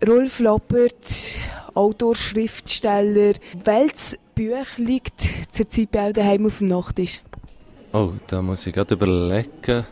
Rolf Lappert, Autor, Schriftsteller. Welches Buch liegt zurzeit bei euch daheim auf dem Nachttisch? Oh, da muss ich gerade überlegen.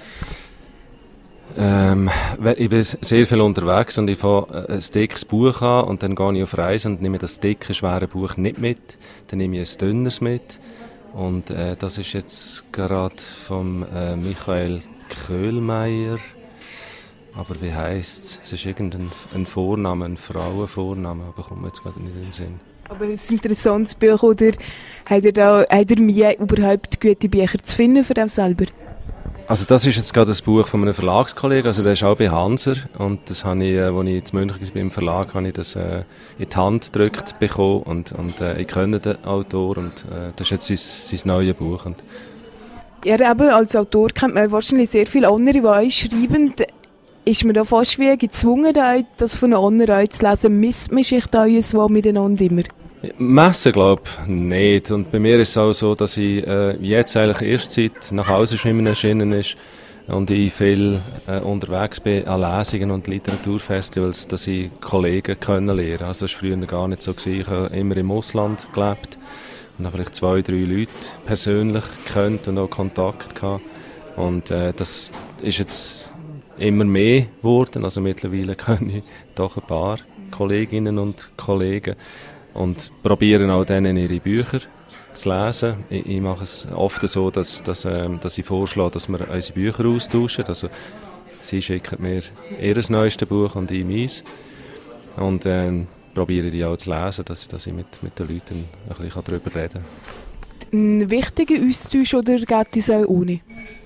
Ich bin sehr viel unterwegs und ich fange ein dickes Buch an und dann gehe ich auf Reise und nehme das dicke, schwere Buch nicht mit. Dann nehme ich ein dünneres mit. Und das ist jetzt gerade von Michael Köhlmeier. Aber wie heisst es? Es ist irgendein Vorname, ein Frauenvorname, aber kommt mir jetzt gerade nicht in den Sinn. Aber ein interessantes Buch, oder habt ihr Mühe, überhaupt gute Bücher zu finden für euch selber? Also das ist jetzt gerade das Buch von einem Verlagskollegen, also der ist auch bei Hanser und das habe ich, als ich in München war beim Verlag, habe ich das in die Hand gedrückt bekommen und ich kenne den Autor und das ist jetzt sein neues Buch. Und ja, eben, als Autor kennt man wahrscheinlich sehr viele andere, die euch schreiben. Ist man da fast wie gezwungen, das von anderen zu lesen? Misst man sich da so miteinander immer? Messen glaube ich nicht. Und bei mir ist es auch so, dass ich jetzt eigentlich erst seit nach Hause schwimmen erschienen ist und ich viel unterwegs bin an Lesungen und Literaturfestivals, dass ich Kollegen kennenlerne. Also das war früher gar nicht so gewesen. Ich habe immer im Ausland gelebt und habe vielleicht 2, 3 Leute persönlich gekannt und auch Kontakt gehabt. Und das ist jetzt immer mehr geworden. Also mittlerweile kenne ich doch ein paar Kolleginnen und Kollegen und probieren auch denen ihre Bücher zu lesen. Ich mache es oft so, dass ich vorschlage, dass wir unsere Bücher austauschen. Also sie schicken mir ihr neuestes Buch und ich meins. Und probiere die auch zu lesen, dass ich mit den Leuten ein bisschen darüber reden kann. Ein wichtiger Austausch oder geht es auch ohne?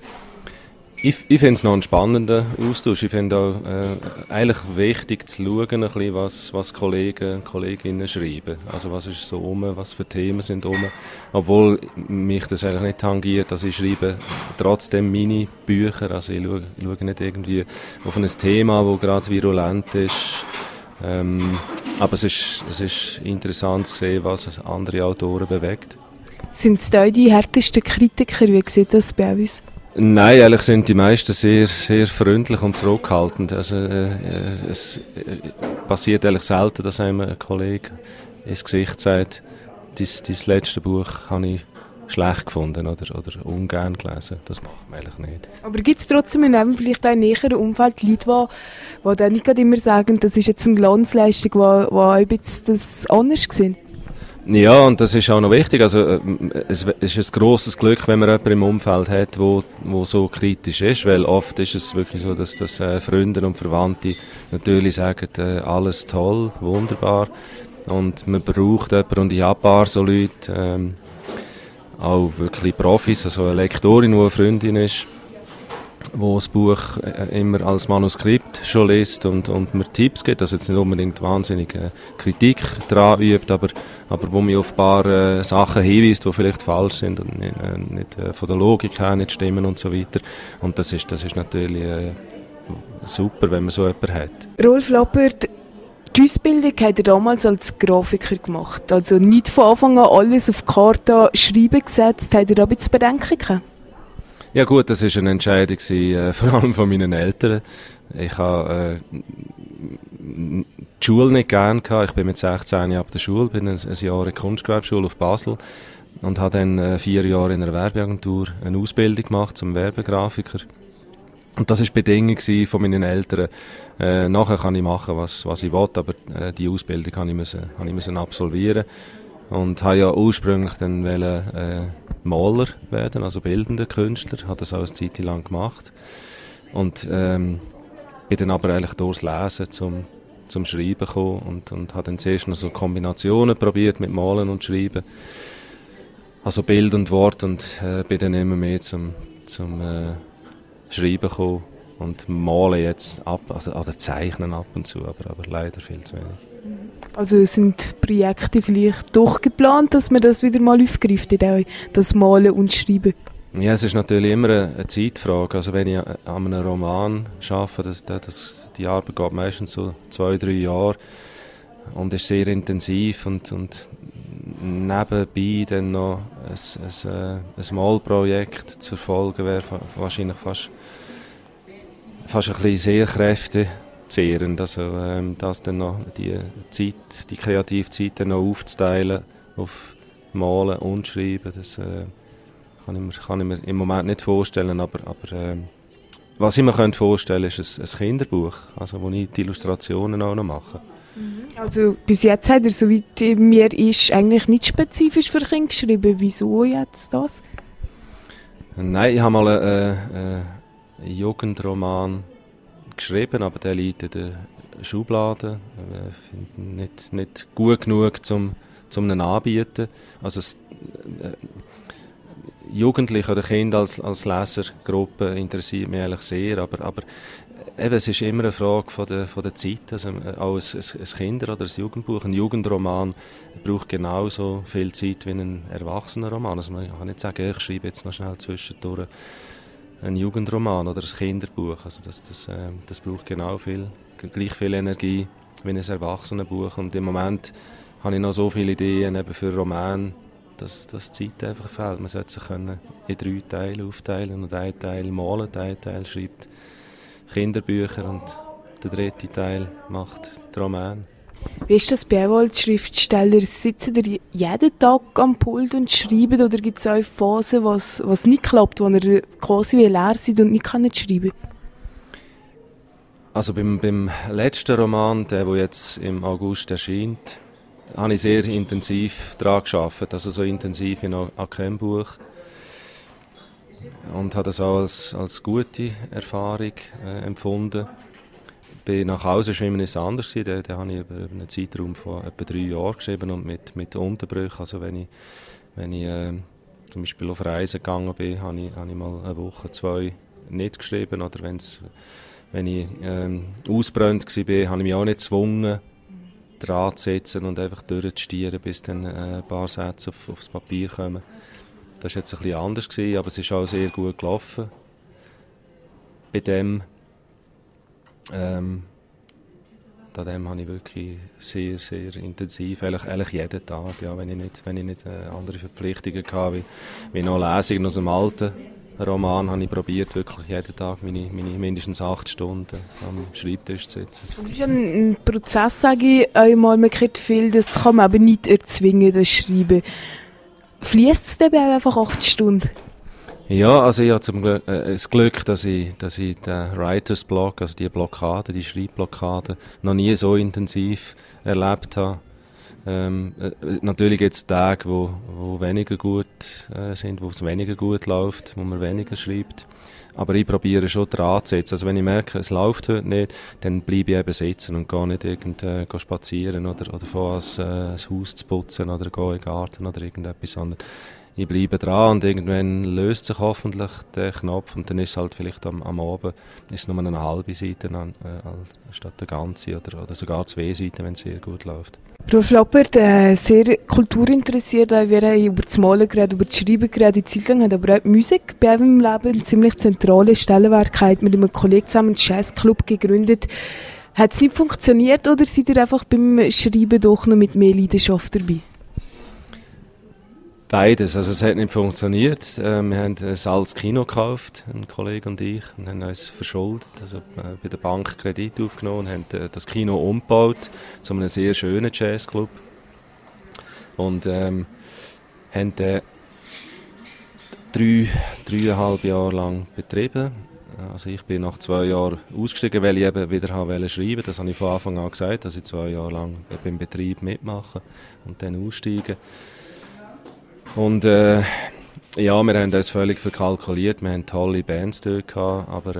Ich finde es noch einen spannenden Austausch. Ich finde auch eigentlich wichtig zu schauen, ein bisschen, was Kollegen und Kolleginnen schreiben. Also was ist so was für Themen sind obwohl mich das eigentlich nicht tangiert. Also ich schreibe trotzdem meine Bücher. Also ich schaue nicht irgendwie auf ein Thema, das gerade virulent ist. Aber es ist interessant zu sehen, was andere Autoren bewegt. Sind es da die härtesten Kritiker? Wie sieht das bei uns? Nein, ehrlich sind die meisten sehr, sehr freundlich und zurückhaltend. Also, es passiert ehrlich selten, dass einem ein Kollege ins Gesicht sagt, dein letzte Buch habe ich schlecht gefunden oder ungern gelesen. Das macht man eigentlich nicht. Aber gibt es trotzdem in einem vielleicht auch näheren Umfeld Leute, die dann nicht immer sagen, das ist jetzt eine Glanzleistung, die ein bisschen das anders sehen? Ja, und das ist auch noch wichtig. Also, es ist ein grosses Glück, wenn man jemanden im Umfeld hat, wo so kritisch ist, weil oft ist es wirklich so, dass Freunde und Verwandte natürlich sagen, alles toll, wunderbar. Und man braucht jemanden, und ich habe ein paar so Leute, auch wirklich Profis, also eine Lektorin, die eine Freundin ist, wo das Buch immer als Manuskript schon liest und mir Tipps gibt, also jetzt nicht unbedingt wahnsinnige Kritik daran übt, aber wo mir auf ein paar Sachen hinweist, die vielleicht falsch sind und nicht von der Logik her nicht stimmen und so weiter. Und das ist natürlich super, wenn man so jemanden hat. Rolf Lappert, die Ausbildung hat er damals als Grafiker gemacht. Also nicht von Anfang an alles auf die Karte schreiben gesetzt. Hat er da ein bisschen Bedenken gehabt? Ja gut, das war eine Entscheidung, vor allem von meinen Eltern. Ich habe die Schule nicht gern gehabt. Ich bin mit 16 ab der Schule, bin ein Jahr in der Kunstgewerbeschule auf Basel und habe dann 4 Jahre in einer Werbeagentur eine Ausbildung gemacht zum Werbegrafiker. Und das war die Bedingung von meinen Eltern. Nachher kann ich machen, was ich will, aber die Ausbildung habe ich müssen absolvieren. Und habe ja ursprünglich dann Maler werden, also bildender Künstler, habe das auch eine Zeit lang gemacht. Und bin dann aber eigentlich durchs Lesen zum Schreiben gekommen und habe dann zuerst noch so Kombinationen probiert mit Malen und Schreiben. Also Bild und Wort und bin dann immer mehr zum Schreiben gekommen und malen jetzt oder zeichnen ab und zu, aber leider viel zu wenig. Also sind Projekte vielleicht doch geplant, dass man das wieder mal aufgreift, das Malen und Schreiben? Ja, es ist natürlich immer eine Zeitfrage. Also wenn ich an einem Roman arbeite, die Arbeit geht meistens so 2, 3 Jahre und ist sehr intensiv und nebenbei dann noch ein Malprojekt zu verfolgen wäre wahrscheinlich fast ein bisschen sehr zehrend. Also das dann noch die Kreativzeit dann noch aufzuteilen auf Malen und Schreiben, das kann ich mir im Moment nicht vorstellen, aber was ich mir vorstellen könnte, ist ein Kinderbuch, also wo ich die Illustrationen auch noch mache. Also bis jetzt hat er, soweit mir ist, eigentlich nicht spezifisch für Kinder geschrieben. Wieso jetzt das? Nein, ich habe mal einen Jugendroman geschrieben, aber der liegt in der Schublade. Ich finde nicht gut genug zum einen anbieten. Also Jugendliche oder Kinder als Lesergruppe interessiert mich eigentlich sehr, aber eben, es ist immer eine Frage von der Zeit. Also auch ein Kinder- oder ein Jugendbuch, ein Jugendroman braucht genauso viel Zeit wie ein Erwachsenenroman. Also man kann nicht sagen, ich schreibe jetzt noch schnell zwischendurch einen Jugendroman oder ein Kinderbuch. Also das braucht gleich viel Energie wie ein Erwachsenenbuch. Und im Moment habe ich noch so viele Ideen eben für Romane, dass die Zeit einfach fehlt. Man sollte sich in 3 Teile aufteilen und einen Teil malen, einen Teil schreibt Kinderbücher und der 3. Teil macht die Romane. Wie ist das bei euch als Schriftsteller? Sitzen ihr jeden Tag am Pult und schreiben oder gibt es auch Phasen, was nicht klappt, wo ihr quasi wie leer seid und nicht schreiben könnt? Also beim letzten Roman, der jetzt im August erscheint, habe ich sehr intensiv daran gearbeitet, also so intensiv wie noch an keinem Buch. Und habe das auch als gute Erfahrung empfunden. Nach Hause schwimmen ist anders gewesen. Den habe ich über einen Zeitraum von etwa 3 Jahren geschrieben und mit Unterbrüchen. Also wenn ich zum Beispiel auf Reisen gegangen bin, habe ich mal eine Woche, 2 nicht geschrieben. Oder wenn ich ausgebrannt war, habe ich mich auch nicht gezwungen, dran zu setzen und einfach durchzustieren, bis dann ein paar Sätze aufs Papier kommen. Das war jetzt ein bisschen anders gewesen, aber es ist auch sehr gut gelaufen. Bei dem habe ich wirklich sehr, sehr intensiv, eigentlich jeden Tag, ja, wenn ich nicht andere Verpflichtungen hatte, wie noch Lesungen aus dem alten Roman, habe ich probiert, wirklich jeden Tag meine mindestens 8 Stunden am Schreibtisch zu sitzen. Das ist ein Prozess, sage ich einmal, man kriegt viel, das kann man aber nicht erzwingen, das Schreiben. Fließt es dabei einfach 8 Stunden? Ja, also ich habe zum Glück, das Glück, dass ich den Writers Block, also die Blockade, die Schreibblockade, noch nie so intensiv erlebt habe. Natürlich gibt es Tage, wo weniger gut sind, wo es weniger gut läuft, wo man weniger schreibt. Aber ich probiere schon dran zu setzen. Also wenn ich merke, es läuft heute nicht, dann bleibe ich eben sitzen und gehe nicht gehe spazieren oder fange an, das Haus zu putzen oder gehe in den Garten oder irgendetwas, sondern ich bleibe dran und irgendwann löst sich hoffentlich der Knopf und dann ist es halt vielleicht am Abend ist nur eine halbe Seite statt eine ganze oder sogar 2 Seiten, wenn es sehr gut läuft. Rolf Lappert, sehr kulturinteressiert, wir haben über das Malen geredet, über das Schreiben geredet, die Zeit lang hat aber auch die Musik bei ihm im Leben eine ziemlich zentrale Stellenwert gehabt, mit einem Kollegen zusammen einen Jazzclub gegründet. Hat es nicht funktioniert oder seid ihr einfach beim Schreiben doch noch mit mehr Leidenschaft dabei? Beides. Also es hat nicht funktioniert. Wir haben ein altes Kino gekauft, ein Kollege und ich, und haben uns verschuldet, also bei der Bank Kredit aufgenommen und haben das Kino umgebaut zu einem sehr schönen Jazzclub. Und haben 3,5 Jahre lang betrieben. Also ich bin nach 2 Jahren ausgestiegen, weil ich eben wieder schreiben wollte. Das habe ich von Anfang an gesagt, dass ich 2 Jahre lang beim Betrieb mitmache und dann aussteigen. Und ja, wir haben das völlig verkalkuliert. Wir hatten tolle Bands dort gehabt, aber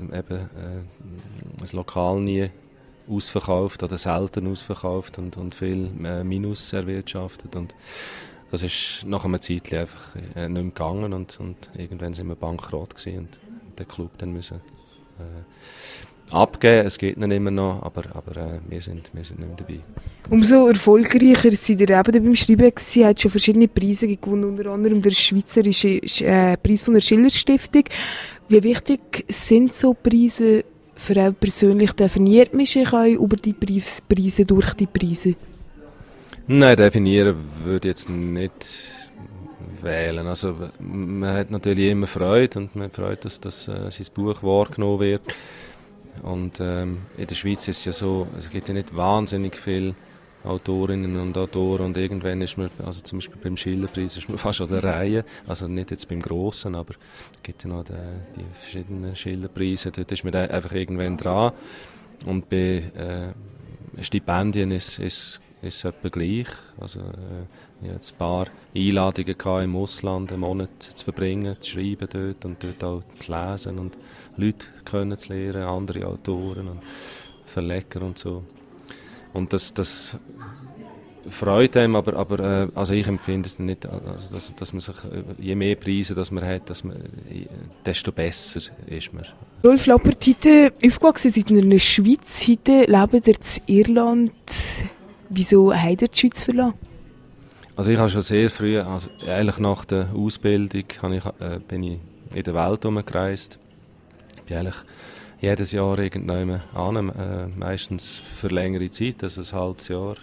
das Lokal nie ausverkauft oder selten ausverkauft und viel Minus erwirtschaftet. Und das ist nach einer Zeit einfach nicht mehr gegangen und irgendwann sind wir bankrott gewesen und den Club dann müssen abgeben. Es geht nicht immer noch, aber wir sind nicht mehr dabei. Umso erfolgreicher seid ihr eben beim Schreiben gewesen, habt schon verschiedene Preise gewonnen, unter anderem der Schweizerische Preis von der Schiller-Stiftung. Wie wichtig sind so Preise für euch persönlich? Definiert man sich auch über die Preise durch die Preise? Nein, definieren würde ich jetzt nicht wählen. Also man hat natürlich immer Freude und man freut, dass sein Buch wahrgenommen wird. Und in der Schweiz ist es ja so, es gibt ja nicht wahnsinnig viele Autorinnen und Autoren und irgendwann ist man, also zum Beispiel beim Schillerpreis ist man fast an der Reihe, also nicht jetzt beim Grossen, aber es gibt ja noch die verschiedenen Schillerpreise, dort ist man einfach irgendwann dran und bei Stipendien ist es etwa gleich, also ich hatte ein paar Einladungen gehabt, im Ausland einen Monat zu verbringen, zu schreiben dort und dort auch zu lesen und Leute kennenzulernen, andere Autoren und Verleger und so. Und das freut einem, aber also ich empfinde es nicht, also dass man sich, je mehr Preise dass man hat, desto besser ist man. Rolf Lappert, heute aufgewachsen seid ihr in der Schweiz, heute lebt ihr in Irland. Wieso habt ihr die Schweiz verlassen? Also ich habe schon sehr früh, also eigentlich nach der Ausbildung, bin ich in der Welt herumgereist. Ich bin eigentlich jedes Jahr irgendwann an, meistens für längere Zeit, also ein halbes Jahr,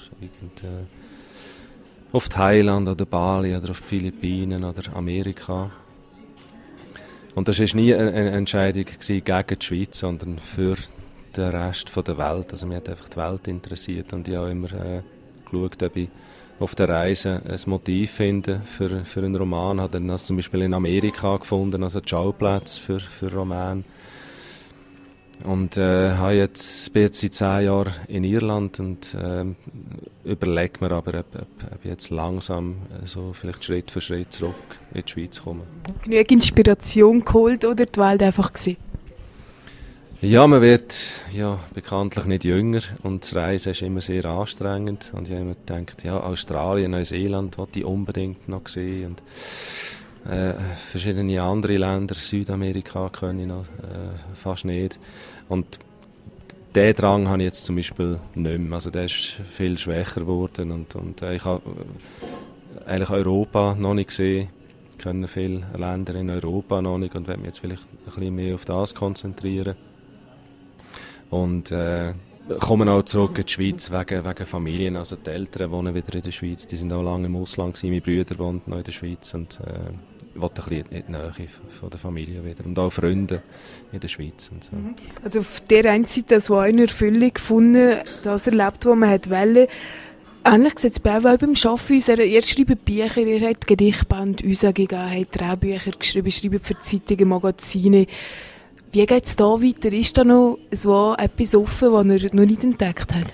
auf Thailand oder Bali oder auf die Philippinen oder Amerika. Und das war nie eine Entscheidung gegen die Schweiz, sondern für den Rest der Welt. Also mich hat einfach die Welt interessiert und ich habe immer geschaut, ob ich auf der Reise ein Motiv finde für einen Roman. Ich habe dann das zum Beispiel in Amerika gefunden, also Schauplatz für Roman. Und bin jetzt seit 10 Jahren in Irland und überlege mir aber, ob jetzt langsam so vielleicht Schritt für Schritt zurück in die Schweiz komme. Genug Inspiration geholt oder die Welt einfach gewesen? Ja, man wird ja bekanntlich nicht jünger und das Reisen ist immer sehr anstrengend. Und ich habe immer gedacht, ja, Australien, Neuseeland wollte ich unbedingt noch sehen. Und verschiedene andere Länder, Südamerika kann ich noch fast nicht. Und diesen Drang habe ich jetzt zum Beispiel nicht mehr. Also der ist viel schwächer geworden und ich habe eigentlich Europa noch nicht gesehen. Ich kenne viele Länder in Europa noch nicht und werde mich jetzt vielleicht ein bisschen mehr auf das konzentrieren. Und kommen auch zurück in die Schweiz wegen Familien. Also die Eltern wohnen wieder in der Schweiz, die sind auch lange im Ausland gewesen. Meine Brüder wohnen noch in der Schweiz und ich wollte ein bisschen in die Nähe von der Familie wieder. Und auch Freunde in der Schweiz und so. Also auf der einen Seite das war eine Erfüllung gefunden, das erlebt, was man wollte. Ähnlich sieht es bei auch beim Arbeiten. Ihr schreibt Bücher, ihr habt Gedichtband rausgegeben, habt Drehbücher geschrieben, schreibt für Zeitungen, Magazine. Wie geht es da weiter? Ist da noch so etwas offen, was ihr noch nicht entdeckt habt?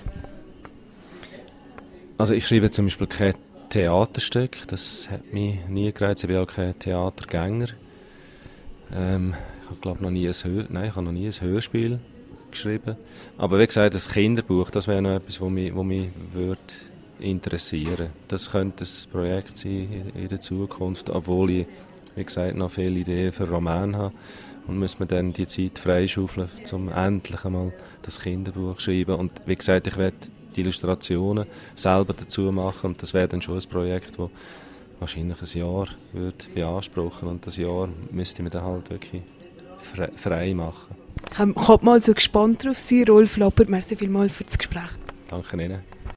Also ich schreibe zum Beispiel kein Theaterstück, das hat mich nie gereizt. Ich bin auch kein Theatergänger. Ich habe noch nie ein Hörspiel geschrieben. Aber wie gesagt, das Kinderbuch, das wäre noch etwas, was mich würde interessieren. Das könnte ein Projekt sein in der Zukunft, obwohl ich, wie gesagt, noch viele Ideen für Romane habe. Und müssen wir dann die Zeit freischaufeln, um endlich einmal das Kinderbuch zu schreiben. Und wie gesagt, ich werde die Illustrationen selber dazu machen. Und das wäre dann schon ein Projekt, das wahrscheinlich ein Jahr würde beanspruchen. Und das Jahr müsste man dann halt wirklich frei machen. Ich kann mal so gespannt drauf sein. Rolf Lappert, merci vielmals für das Gespräch. Danke Ihnen.